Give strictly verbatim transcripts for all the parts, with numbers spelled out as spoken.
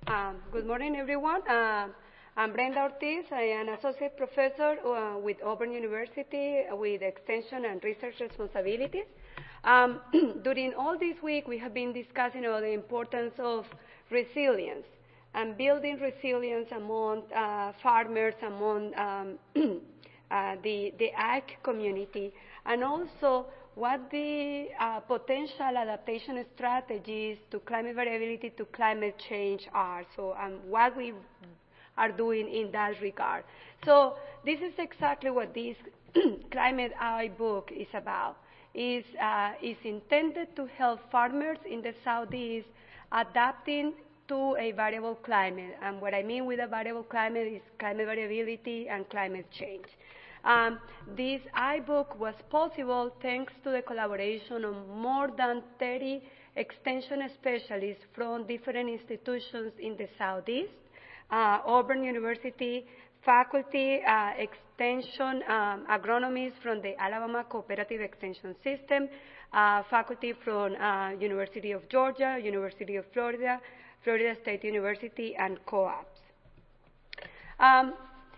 Um, good morning, everyone. Uh, I'm Brenda Ortiz. I am associate professor uh, with Auburn University with extension and research responsibilities. Um, during all this week, we have been discussing about the importance of resilience and building resilience among uh, farmers, among um, uh, the, the ag community, and also what the uh, potential adaptation strategies to climate variability, to climate change are. So um, what we are doing in that regard. So this is exactly what this Climate Eye book is about. Is uh, is intended to help farmers in the Southeast adapting to a variable climate. And what I mean with a variable climate is climate variability and climate change. Um, this iBook was possible thanks to the collaboration of more than thirty extension specialists from different institutions in the Southeast, uh, Auburn University faculty, uh, extension um, agronomists from the Alabama Cooperative Extension System, uh, faculty from uh, University of Georgia, University of Florida, Florida State University, and co-ops. Um,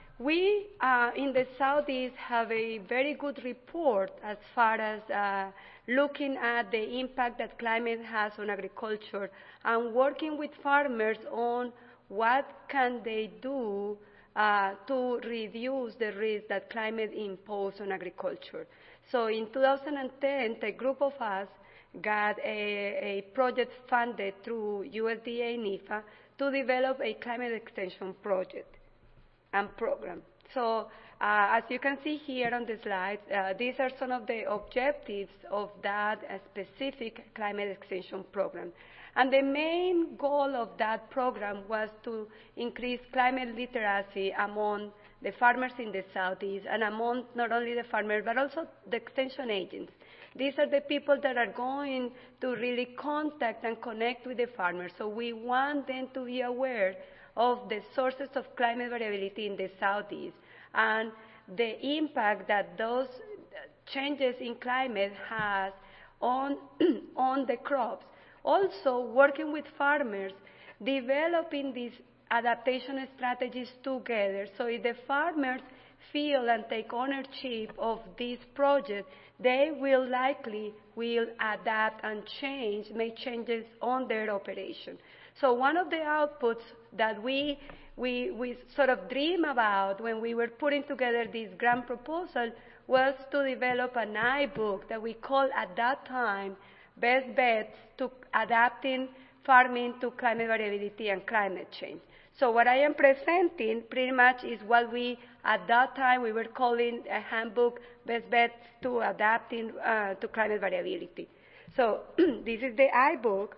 We, uh, in the Southeast, have a very good report as far as uh, looking at the impact that climate has on agriculture and working with farmers on what can they do uh, to reduce the risk that climate imposes on agriculture. So in two thousand ten, a group of us got a, a project funded through U S D A and I F A to develop a climate extension project and program. So uh, as you can see here on the slides, uh, these are some of the objectives of that uh, specific climate extension program. And the main goal of that program was to increase climate literacy among the farmers in the Southeast and among not only the farmers, but also the extension agents. These are the people that are going to really contact and connect with the farmers. So we want them to be aware of the sources of climate variability in the Southeast and the impact that those changes in climate has on, on the crops. Also, working with farmers, developing these adaptation strategies together. So if the farmers feel and take ownership of this project, they will likely will adapt and change, make changes on their operation. So one of the outputs that we, we, we sort of dream about when we were putting together this grant proposal was to develop an iBook that we call at that time Best Bets to Adapting Farming to Climate Variability and Climate Change. So what I am presenting pretty much is what we, at that time, we were calling a handbook Best Bets to Adapting uh, to Climate Variability. So this is the iBook.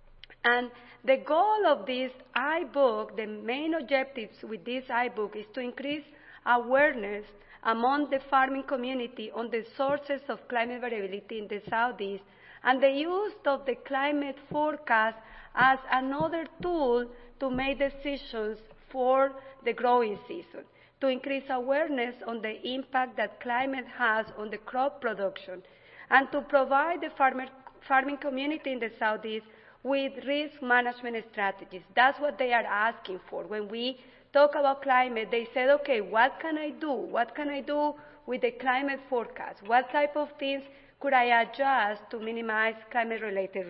And the goal of this iBook, the main objectives with this iBook is to increase awareness among the farming community on the sources of climate variability in the Southeast and the use of the climate forecast as another tool to make decisions for the growing season, to increase awareness on the impact that climate has on the crop production, and to provide the farmer, farming community in the Southeast with risk management strategies. That's what they are asking for. When we talk about climate, they said, okay, what can I do? What can I do with the climate forecast? What type of things could I adjust to minimize climate-related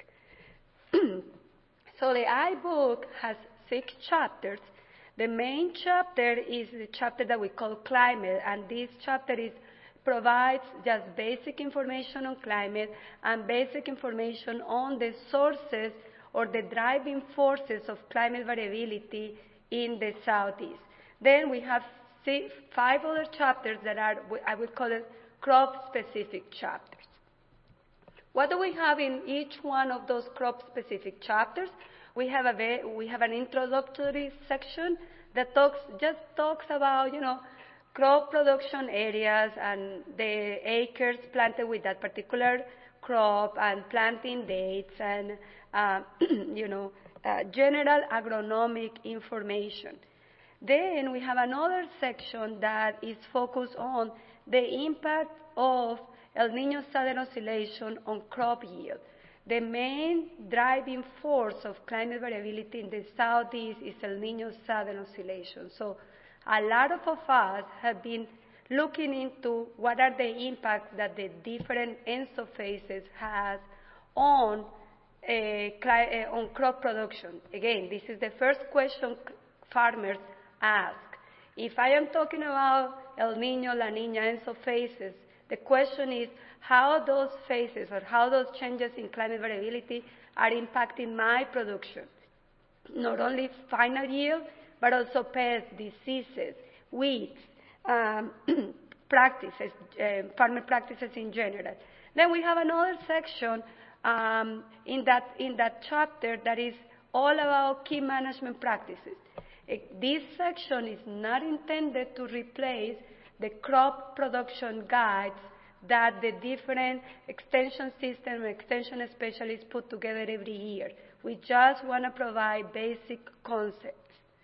risk? So the iBook has six chapters. The main chapter is the chapter that we call climate, and this chapter is provides just basic information on climate and basic information on the sources or the driving forces of climate variability in the Southeast. Then we have six, five other chapters that are, I would call it, crop-specific chapters. What do we have in each one of those crop-specific chapters? We have, a, we have an introductory section that talks, just talks about, you know, crop production areas and the acres planted with that particular crop and planting dates and, uh, you know, uh, general agronomic information. Then we have another section that is focused on the impact of El Niño Southern Oscillation on crop yield. the main driving force of climate variability in the southeast is El Niño Southern Oscillation. So a lot of us have been looking into what are the impacts that the different ENSO phases has on, uh, uh, on crop production. Again, this is the first question farmers ask. If I am talking about El Niño, La Niña, ENSO phases, the question is how those phases or how those changes in climate variability are impacting my production. Not only final yield, but also pests, diseases, weeds, um, practices, uh, farmer practices in general. Then we have another section um, in, that, in that chapter that is all about key management practices. It, this section is not intended to replace the crop production guides that the different extension system and extension specialists put together every year. We just want to provide basic concepts.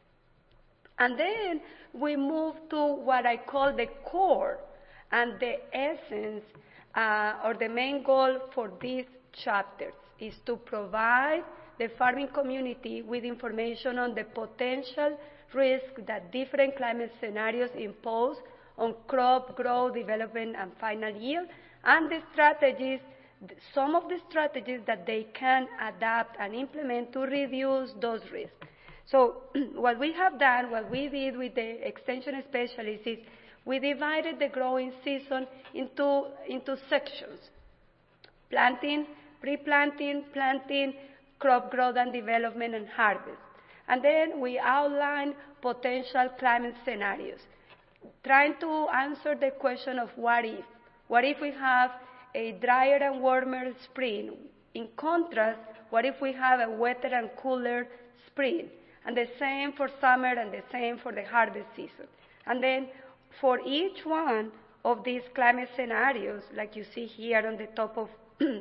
And then we move to what I call the core and the essence uh, or the main goal for these chapters is to provide the farming community with information on the potential risk that different climate scenarios impose on crop growth, development, and final yield, and the strategies, some of the strategies that they can adapt and implement to reduce those risks. So what we have done, what we did with the extension specialists is we divided the growing season into, into sections: planting, pre-planting, planting, crop growth and development, and harvest. And then we outlined potential climate scenarios, trying to answer the question of what if. What if we have a drier and warmer spring? In contrast, what if we have a wetter and cooler spring? And the same for summer and the same for the harvest season. And then for each one of these climate scenarios, like you see here on the top of,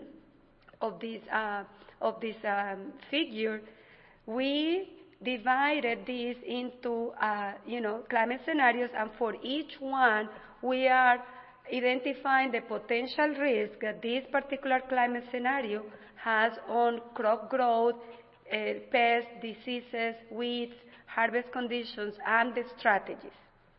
of this, uh, of this um, figure, we divided these into, uh, you know, climate scenarios, and for each one, we are identifying the potential risk that this particular climate scenario has on crop growth, uh, pests, diseases, weeds, harvest conditions, and the strategies.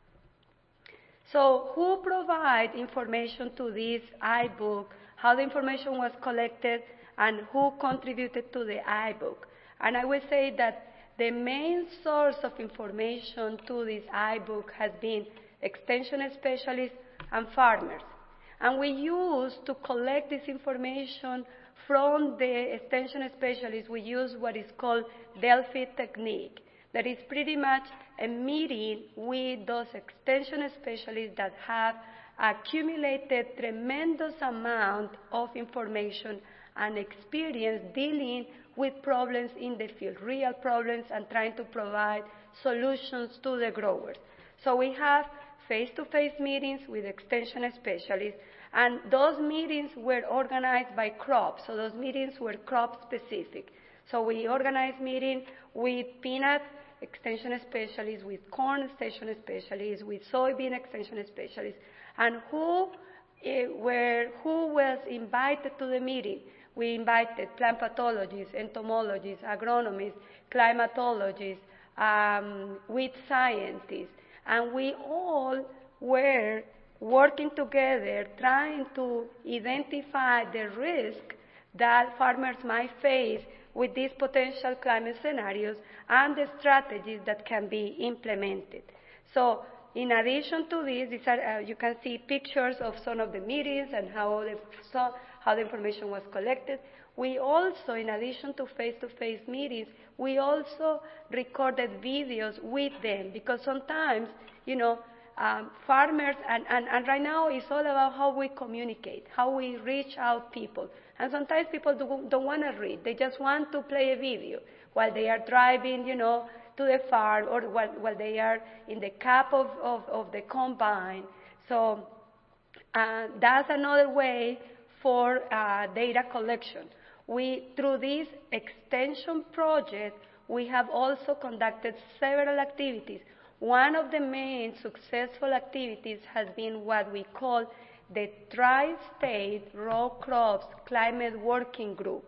So who provides information to this iBook, how the information was collected, and who contributed to the iBook? And I will say that the main source of information to this iBook has been extension specialists and farmers. And we use to collect this information from the extension specialists, we use what is called Delphi technique. That is pretty much a meeting with those extension specialists that have accumulated tremendous amount of information and experience dealing with problems in the field, real problems, and trying to provide solutions to the growers. So we have face-to-face meetings with extension specialists, and those meetings were organized by crops, so those meetings were crop-specific. So we organized meetings with peanut extension specialists, with corn extension specialists, with soybean extension specialists, and who, uh, were, who was invited to the meeting? We invited plant pathologists, entomologists, agronomists, climatologists, um, weed scientists, and we all were working together trying to identify the risk that farmers might face with these potential climate scenarios and the strategies that can be implemented. So in addition to this, these are, uh, you can see pictures of some of the meetings and how the, so, how the information was collected. We also, in addition to face-to-face meetings, we also recorded videos with them, because sometimes, you know, um, farmers, and, and, and right now it's all about how we communicate, how we reach out people. And sometimes people do, don't want to read. They just want to play a video while they are driving, you know, to the farm, or while, while they are in the cab of, of, of the combine. So uh, that's another way for uh, data collection. We, through this extension project, we have also conducted several activities. One of the main successful activities has been what we call the Tri-State Row Crops Climate Working Group.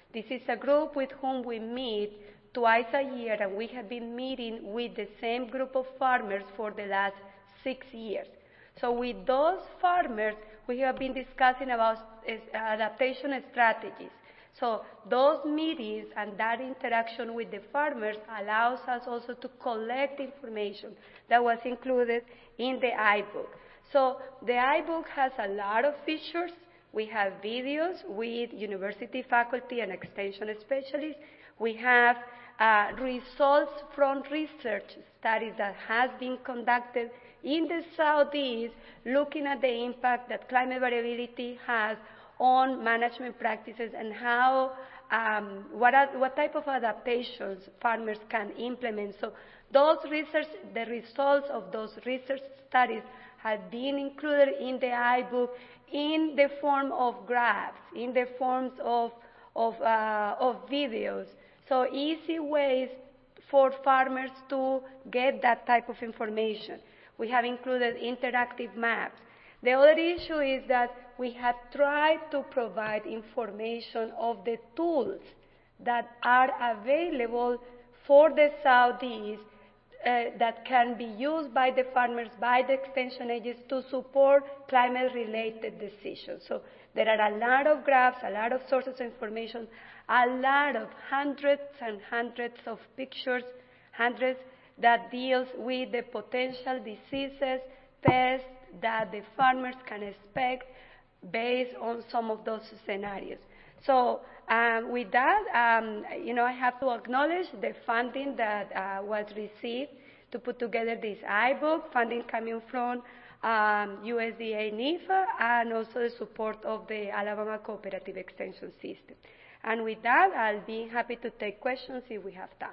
This is a group with whom we meet twice a year, and we have been meeting with the same group of farmers for the last six years. So with those farmers, we have been discussing about adaptation strategies. So those meetings and that interaction with the farmers allows us also to collect information that was included in the iBook. So the iBook has a lot of features. We have videos with university faculty and extension specialists. We have uh, results from research studies that has been conducted in the Southeast, looking at the impact that climate variability has on management practices and how, um, what, are, what type of adaptations farmers can implement. So those research, the results of those research studies have been included in the iBook in the form of graphs, in the forms of, of, uh, of videos. So easy ways for farmers to get that type of information. We have included interactive maps. The other issue is that we have tried to provide information of the tools that are available for the Southeast uh, that can be used by the farmers, by the extension agents to support climate-related decisions. So there are a lot of graphs, a lot of sources of information, a lot of hundreds and hundreds of pictures, hundreds that deals with the potential diseases, pests that the farmers can expect based on some of those scenarios. So um, with that, um, you know, I have to acknowledge the funding that uh, was received to put together this iBook, funding coming from um, U S D A NIFA, and also the support of the Alabama Cooperative Extension System. And with that, I'll be happy to take questions if we have time.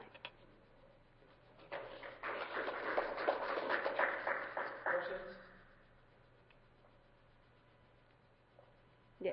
Yes.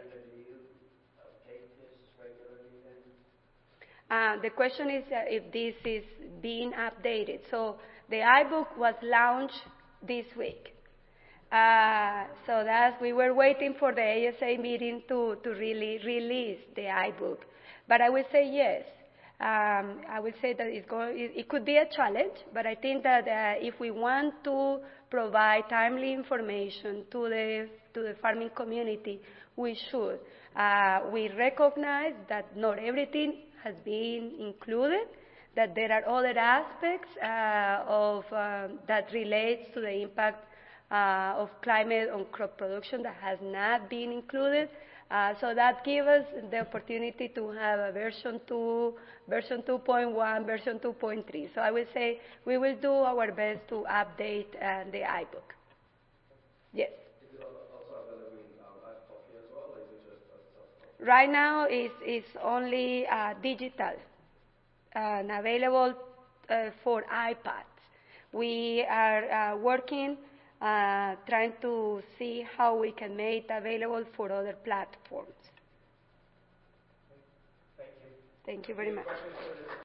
Uh, the question is uh, if this is being updated. So the iBook was launched this week. Uh, so that's, we were waiting for the A S A meeting to, to really release the iBook. But I would say yes. Um, I would say that it's going, it, it could be a challenge, but I think that uh, if we want to provide timely information to the, to the farming community, we should. Uh, we recognize that not everything has been included, that there are other aspects uh, of, um, that relates to the impact uh, of climate on crop production that has not been included. Uh, so that gives us the opportunity to have a version two, version two point one, version two point three. So I would say we will do our best to update uh, the iBook. Yes. Is it also available in um, hard copy as well, or is it just a soft copy? Right now, it's, it's only uh, digital and available uh, for iPads. We are uh, working Uh, trying to see how we can make it available for other platforms. Thank you. Thank you very much.